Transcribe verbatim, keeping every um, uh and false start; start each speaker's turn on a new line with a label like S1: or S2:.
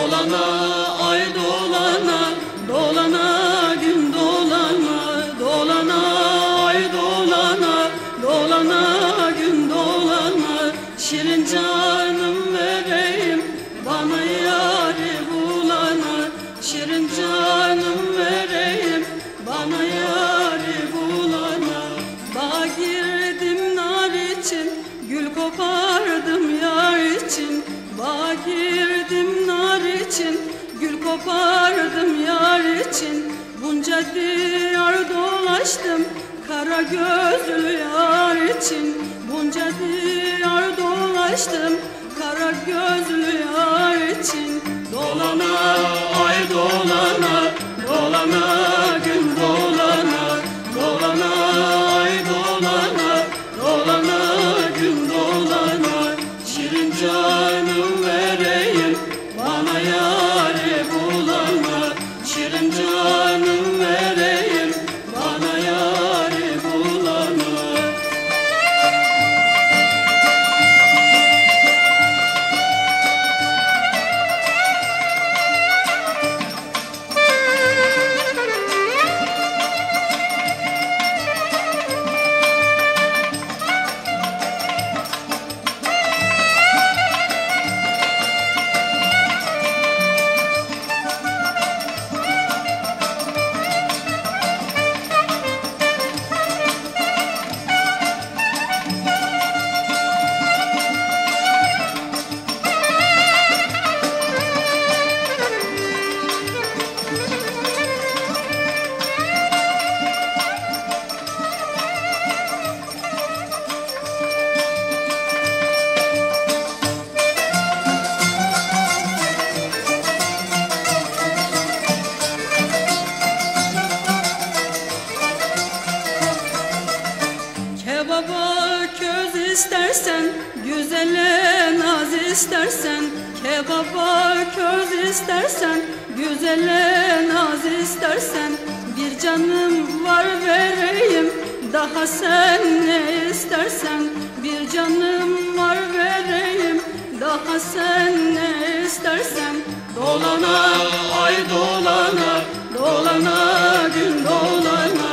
S1: Dolana ay dolana, dolana gün dolana, dolana ay dolana, dolana gün dolana. Şirin canım vereyim bana yâri bulana, şirin canım vereyim bana yâri bulana. Bağa girdim nar için, gül kopardım yar için. Bağa girdim nar için, gül kopardım yar için. Bunca diyar dolaştım kara gözlü yar için. Bunca diyar dolaştım kara gözlü yar için. Dolana ay dolana, dolana gün dolana, dolana ay dolana, dolana gün dolana. Şirin canım vereyim bana yâri bulana, şirin canım vereyim bana yâri bulana. Kebaba köz istersen, güzele naz istersen. Kebaba köz istersen, güzele naz istersen. Bir canım var vereyim, daha sen ne istersen. Bir canım var vereyim, daha sen ne istersen. Dolana ay dolana, dolana gün dolana,